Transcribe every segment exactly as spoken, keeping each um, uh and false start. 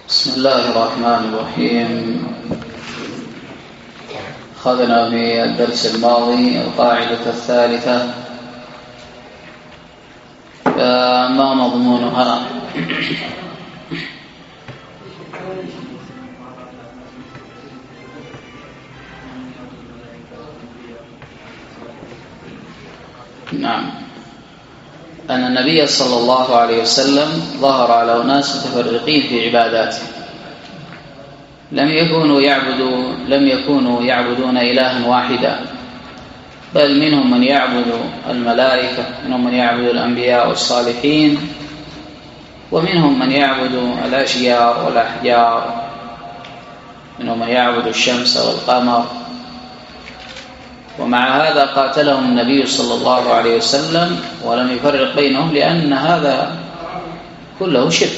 بسم الله الرحمن الرحيم. أخذنا في الدرس الماضي القاعدة الثالثة، فما مضمونها؟ نعم، أن النبي صلى الله عليه وسلم ظهر على أناس متفرقين في عباداته، لم يكونوا يعبدوا لم يكونوا يعبدون إلها واحدا، بل منهم من يعبد الملائكة، منهم من يعبد الأنبياء والصالحين، ومنهم من يعبد الأشجار والأحجار، منهم من يعبد الشمس والقمر. ومع هذا قاتلهم النبي صلى الله عليه وسلم ولم يفرق بينهم، لأن هذا كله شرك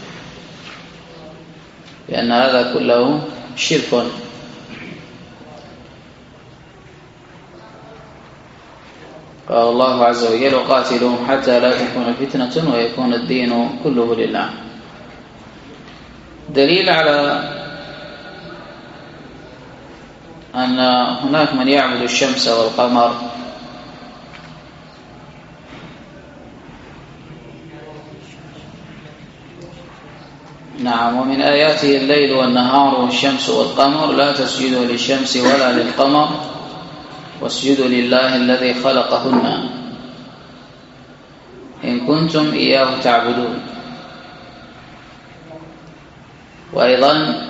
لأن هذا كله شرك. قال الله عز وجل: وقاتلهم حتى لا تكون فتنة ويكون الدين كله لله. دليل على أن هناك من يعبد الشمس والقمر نعم، ومن آياته الليل والنهار والشمس والقمر، لا تسجدوا للشمس ولا للقمر واسجدوا لله الذي خلقهن إن كنتم إياه تعبدون. وأيضا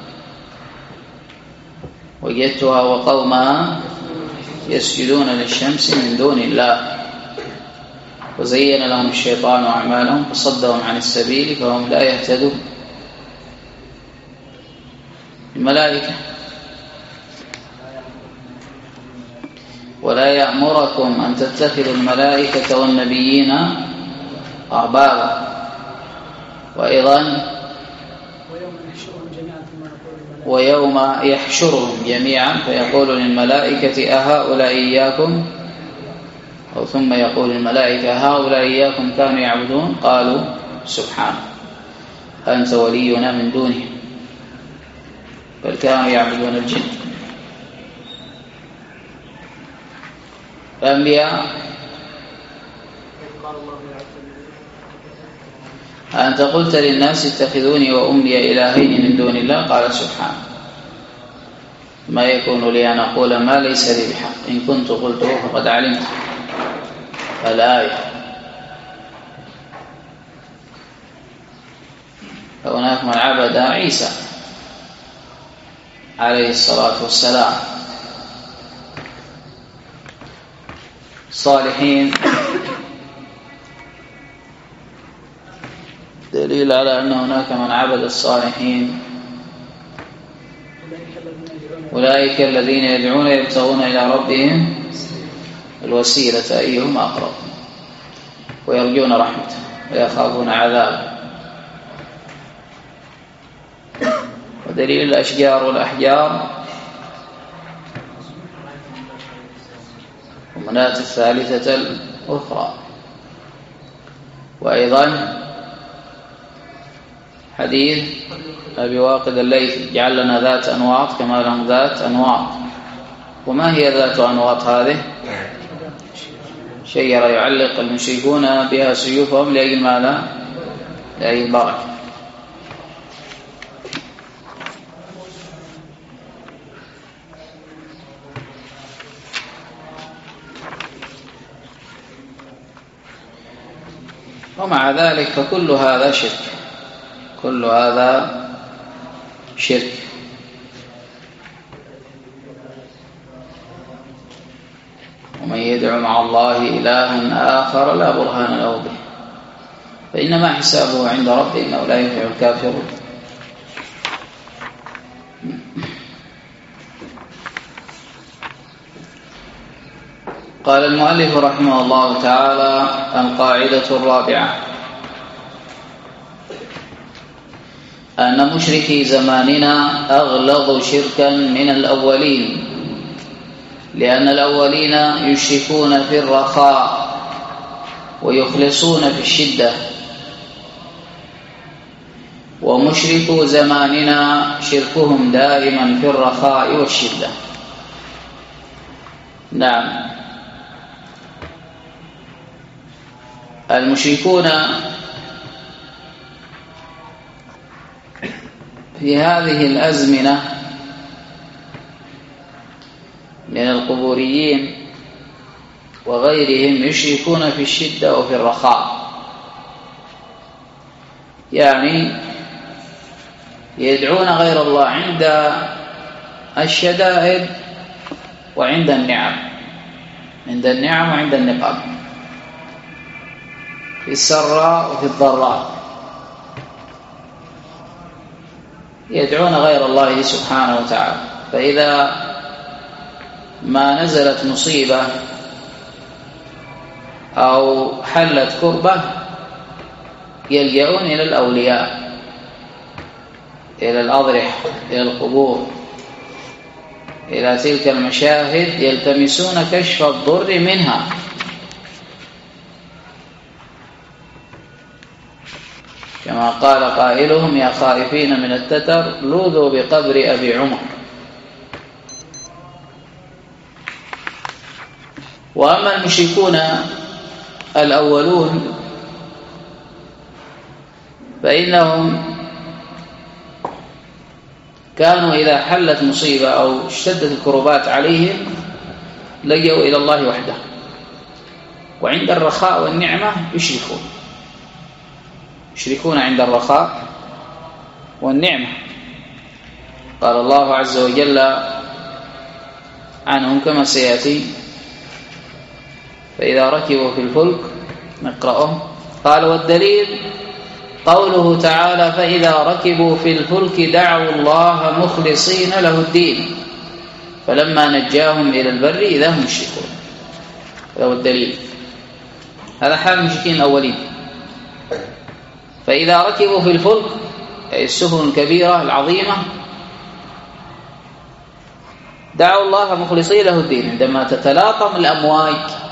وجدتها وقومها يسجدون للشمس من دون الله وزين لهم الشيطان أعمالهم فصدهم عن السبيل فهم لا يهتدون. الملائكة: ولا يأمركم أن تتخذوا الملائكة والنبيين أربابا. وأيضا ويوم يحشرهم جميعا فيقول للملائكة أهؤلاء إياكم أو ثم يقول الملائكة هؤلاء إياكم كانوا يعبدون؟ قالوا سبحانك أنت ولينا من دونهم بل كانوا يعبدون الجن. الأنبياء: أنت قلت للناس اتخذوني وأمي إلهين من دون الله؟ قال سبحانك ما يكون لي أن أقول ما ليس لي بحق، إن كنت قلته فقد علمت. الآية. فهناك من عبد عيسى عليه الصلاة والسلام. صالحين: دليل على أن هناك من عبد الصالحين أولئك الذين يدعون يبتغون إلى ربهم الوسيلة أيهم أقرب ويرجون رحمته ويخافون عذابه. ودليل الأشجار والأحجار ومناة الثالثة الأخرى. وأيضا حديث أبي واقد الليثي: جعل لنا ذات أنواط كما لهم ذات أنواط. وما هي ذات أنواط هذه؟ شجرة يعلق المشركون بها سيوفهم لأجل ماذا؟ لأجل البركة. ومع ذلك فكل هذا شرك، كل هذا شرك. ومن يدعو مع الله إلها آخر لا برهان له به فإنما حسابه عند ربه إنه لا يفلح الكافرون. قال المؤلف رحمه الله تعالى: القاعدة الرابعة أن مشركي زماننا أغلظ شركا من الأولين، لأن الأولين يشركون في الرخاء ويخلصون في الشدة، ومشركو زماننا شركهم دائما في الرخاء والشدة. نعم، المشركون في هذه الأزمنة من القبوريين وغيرهم يشركون في الشدة وفي الرخاء، يعني يدعون غير الله عند الشدائد وعند النعم، عند النعم وعند النقم، في السراء وفي الضراء يدعون غير الله سبحانه وتعالى. فإذا ما نزلت مصيبة أو حلت كربة يلجؤون إلى الأولياء، إلى الأضرحة، إلى القبور، إلى تلك المشاهد، يلتمسون كشف الضر منها. كما قال قائلهم: يا خائفين من التتر لوذوا بقبر أبي عمر. وأما المشركون الأولون فإنهم كانوا إذا حلت مصيبة أو اشتدت الكربات عليهم لجأوا إلى الله وحده، وعند الرخاء والنعمة يشركون يشركون عند الرخاء والنعمة. قال الله عز وجل عنهم كما سيأتي: فإذا ركبوا في الفلك نقرأه. قال: والدليل قوله تعالى: فإذا ركبوا في الفلك دعوا الله مخلصين له الدين فلما نجاهم إلى البر إذا هم يشركون. هذا هو الدليل، هذا حال المشركين الأولين. فإذا ركبوا في الفلك، أي السفن الكبيرة العظيمة، دعوا الله مخلصين له الدين. عندما تتلاطم الأمواج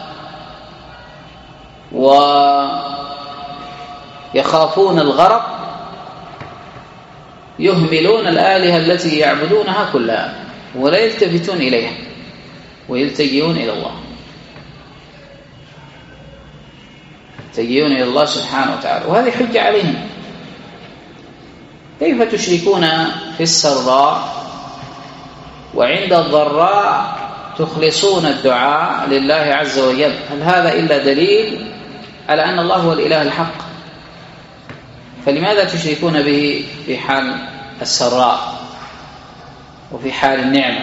ويخافون الغرق يهملون الآلهة التي يعبدونها كلها ولا يلتفتون إليها ويلتجئون إلى الله، يلتجئون إلى الله سبحانه وتعالى. وهذه حجة عليهم. كيف تشركون في السراء وعند الضراء تخلصون الدعاء لله عز وجل؟ هل هذا إلا دليل على أن الله هو الإله الحق؟ فلماذا تشركون به في حال السراء وفي حال النعمة؟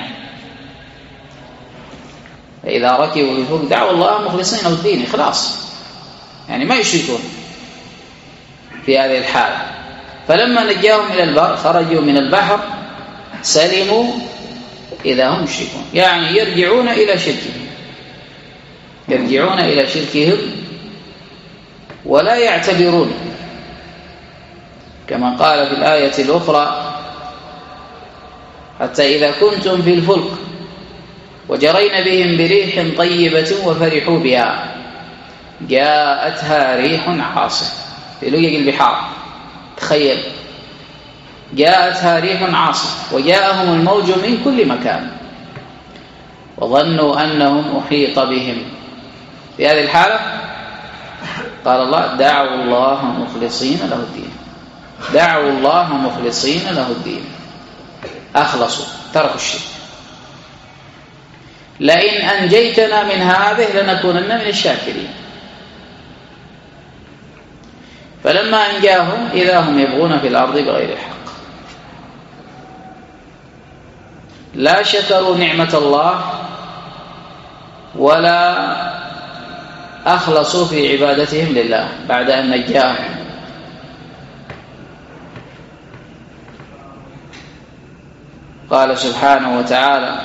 فإذا ركبوا في الفلك دعوا الله مخلصين له الدين، إخلاص، يعني ما يشركون في هذه الحالة. فلما نجاهم إلى البر خرجوا من البحر سلموا إذا هم يشركون، يعني يرجعون إلى شركهم يرجعون إلى شركهم ولا يعتبرون، كما قال في الآية الأخرى: حتى إذا كنتم في الفلك وجرين بهم بريح طيبة وفرحوا بها جاءتها ريح عاصف. في لجج البحار، تخيل، جاءتها ريح عاصف وجاءهم الموج من كل مكان وظنوا أنهم أحيط بهم. في هذه الحالة قال الله: دعوا الله مخلصين له الدين دعوا الله مخلصين له الدين أخلصوا، تركوا الشرك. لئن أنجيتنا من هذه لنكونن من الشاكرين. فلما أنجاهم إذا هم يبغون في الأرض بغير الحق، لا شكروا نعمة الله ولا أخلصوا في عبادتهم لله بعد أن نجاهم. قال سبحانه وتعالى: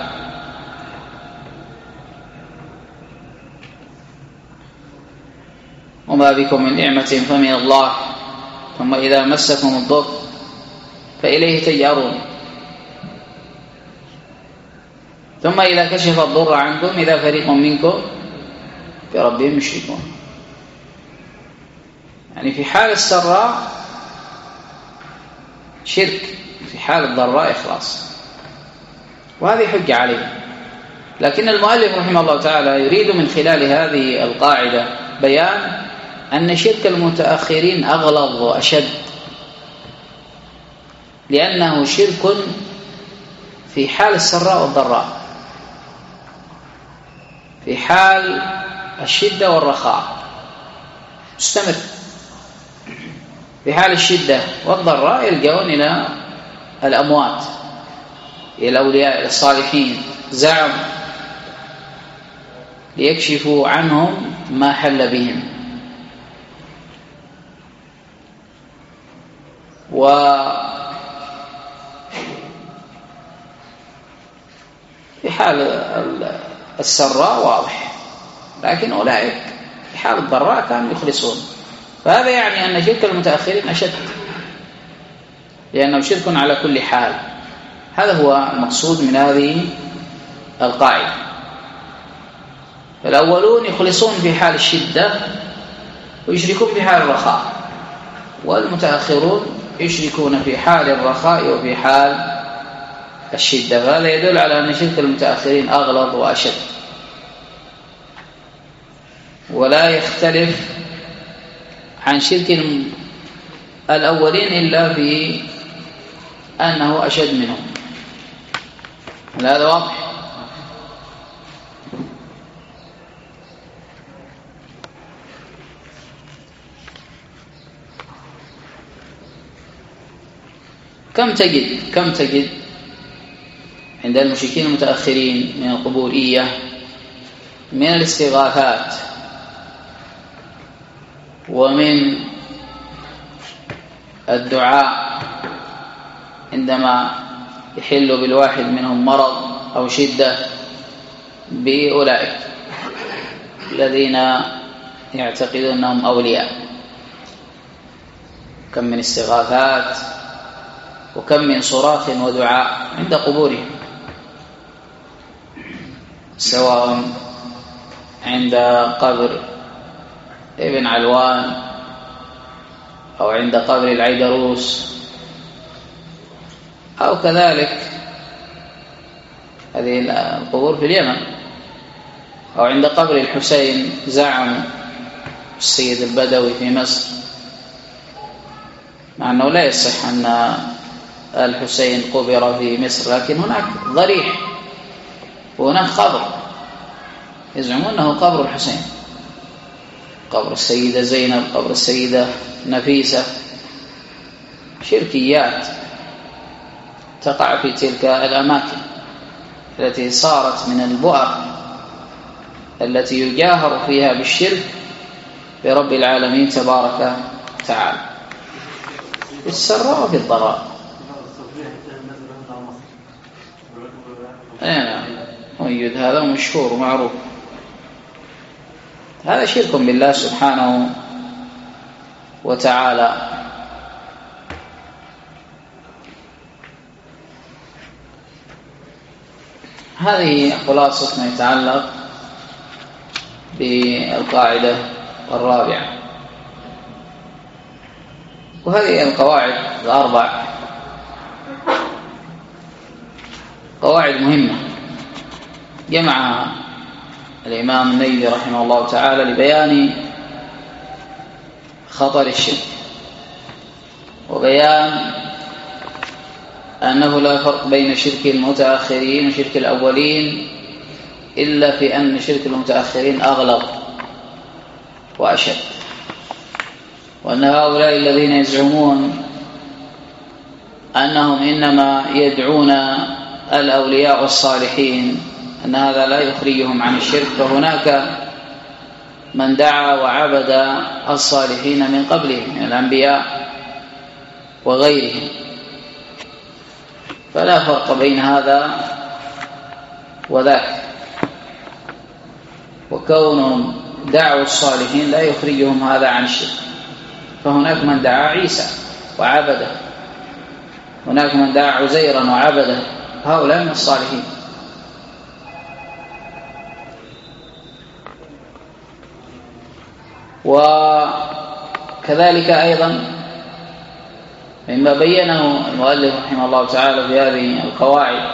وما بكم من نعمة فمن الله ثم إذا مسكم الضر فإليه تجأرون ثم إذا كشف الضر عنكم إذا فريق منكم بربهم يشركون. يعني في حال السراء شرك، في حال الضراء إخلاص، وهذه حجة عليه. لكن المؤلف رحمه الله تعالى يريد من خلال هذه القاعدة بيان أن شرك المتأخرين أغلظ وأشد، لأنه شرك في حال السراء والضراء، في حال الشدة والرخاء مستمر. في حال الشدة والضراء يلجؤون إلى الأموات، إلى الأولياء، إلى الصالحين، زعم ليكشفوا عنهم ما حل بهم. وفي حال السراء واضح، لكن أولئك في حال الضراء كانوا يخلصون. فهذا يعني أن شرك المتأخرين أشد، لأنه شرك على كل حال. هذا هو المقصود من هذه القاعدة. فالأولون يخلصون في حال الشدة ويشركون في حال الرخاء، والمتأخرون يشركون في حال الرخاء وفي حال الشدة. فهذا يدل على أن شرك المتأخرين أغلظ وأشد، ولا يختلف عن شرك الأولين إلا في أنه أشد منهم. هذا واضح. كم تجد كم تجد عند المشركين المتأخرين من القبورية من الاستغاثات ومن الدعاء عندما يحل بالواحد منهم مرض أو شدة بأولئك الذين يعتقدون أنهم أولياء. كم من استغاثات وكم من صراخ ودعاء عند قبورهم، سواء عند قبر ابن علوان أو عند قبر العيدروس، أو كذلك هذه القبور في اليمن، أو عند قبر الحسين زعم السيد البدوي في مصر، مع أنه لا يصح أن الحسين قبر في مصر، لكن هناك ضريح وهناك قبر يزعمون أنه قبر الحسين، قبر السيدة زينب، قبر السيدة نفيسة. شركيات تقع في تلك الأماكن التي صارت من البؤر التي يجاهر فيها بالشرك برب العالمين تبارك وتعالى في السراء وفي الضراء. نعم، مؤيد، هذا مشهور ومعروف. هذا شرك بالله سبحانه وتعالى. هذه خلاصة ما يتعلق بالقاعدة الرابعة. وهذه القواعد الأربع قواعد مهمة جمعها الإمام النيوي رحمه الله تعالى لبيان خطر الشرك، وبيان أنه لا فرق بين شرك المتأخرين وشرك الأولين، إلا في أن شرك المتأخرين أغلظ وأشد، وأن هؤلاء الذين يزعمون أنهم إنما يدعون الأولياء والصالحين أن هذا لا يخرجهم عن الشرك، فهناك من دعا وعبد الصالحين من قبلهم من الأنبياء وغيرهم، فلا فرق بين هذا وذاك. وكونهم دعوا الصالحين لا يخرجهم هذا عن الشرك، فهناك من دعا عيسى وعبده، هناك من دعا عزيرا وعبده، هؤلاء من الصالحين. وكذلك أيضا مما بينه المؤلف رحمه الله تعالى في هذه القواعد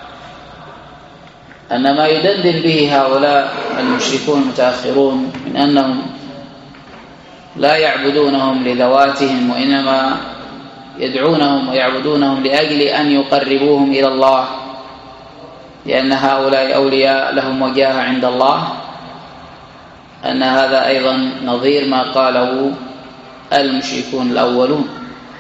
أن ما يدندن به هؤلاء المشركون المتأخرون من أنهم لا يعبدونهم لذواتهم، وإنما يدعونهم ويعبدونهم لأجل أن يقربوهم إلى الله، لأن هؤلاء أولياء لهم وجاهة عند الله، أن هذا أيضا نظير ما قاله المشركون الأولون،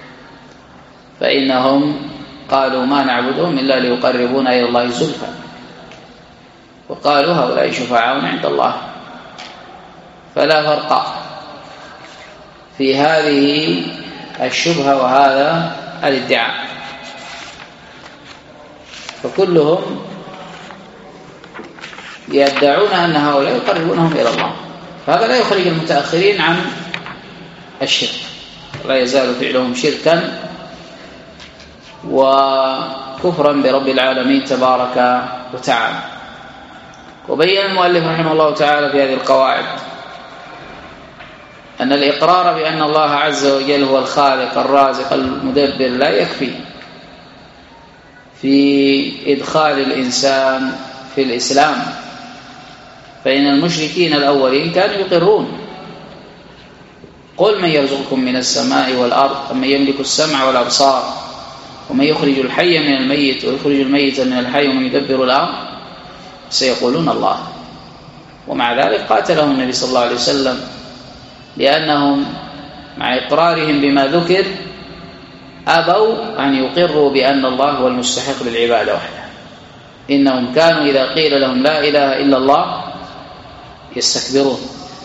فإنهم قالوا ما نعبدهم إلا ليقربونا إلى الله زلفى، وقالوا هؤلاء شفعاؤنا عند الله. فلا فرق في هذه الشبهة وهذا الادعاء، فكلهم يدعون أن هؤلاء يقربونهم إلى الله، فهذا لا يخرج المتأخرين عن الشرك، لا يزال فعلهم شركا وكفرا برب العالمين تبارك وتعالى. وبين المؤلف رحمه الله تعالى في هذه القواعد أن الإقرار بأن الله عز وجل هو الخالق الرازق المدبر لا يكفي في إدخال الإنسان في الإسلام، فإن المشركين الأولين كانوا يقرون: قل من يرزقكم من السماء والأرض أمن يملك السمع والأبصار ومن يخرج الحي من الميت ويخرج الميت من الحي ومن يدبر الأمر سيقولون الله. ومع ذلك قاتلهم النبي صلى الله عليه وسلم، لأنهم مع إقرارهم بما ذكر أبوا أن يقروا بأن الله هو المستحق للعبادة وحده. إنهم كانوا إذا قيل لهم لا إله إلا الله يستكبرون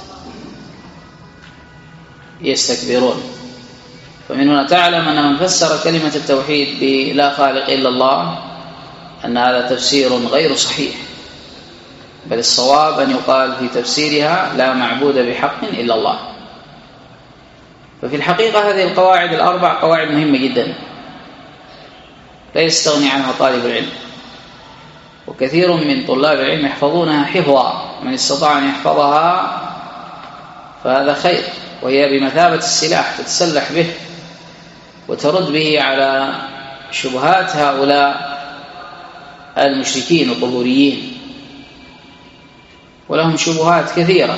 يستكبرون فمن هنا تعلم أن من فسر كلمة التوحيد بلا خالق إلا الله أن هذا تفسير غير صحيح، بل الصواب أن يقال في تفسيرها لا معبود بحق إلا الله. ففي الحقيقة هذه القواعد الأربع قواعد مهمة جدا لا يستغني عنها طالب العلم، وكثير من طلاب العلم يحفظونها حفظا، من استطاع أن يحفظها فهذا خير، وهي بمثابة السلاح تتسلح به وترد به على شبهات هؤلاء المشركين القبوريين، ولهم شبهات كثيرة،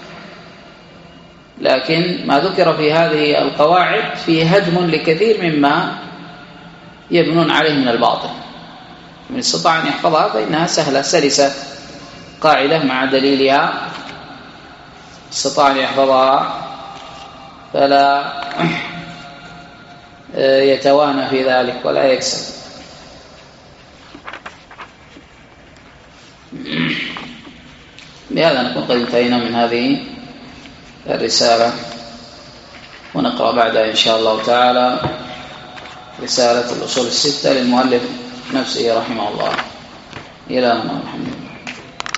لكن ما ذكر في هذه القواعد فيه هدم لكثير مما يبنون عليه من الباطل. من استطاع أن يحفظها فإنها سهلة سلسة، قاعدة مع دليلها، استطاع أن يحفظها فلا يتوانى في ذلك ولا يكسل. بهذا نكون قد انتهينا من هذه الرسالة، ونقرأ بعدها إن شاء الله تعالى رسالة الأصول الستة للمؤلف نفسه رحمه الله. إلى أن